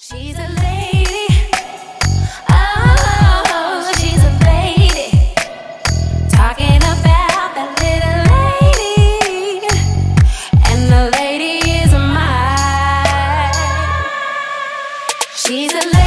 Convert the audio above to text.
She's a lady. Oh, she's a lady. Talking about that little lady. And the lady is mine. She's a lady.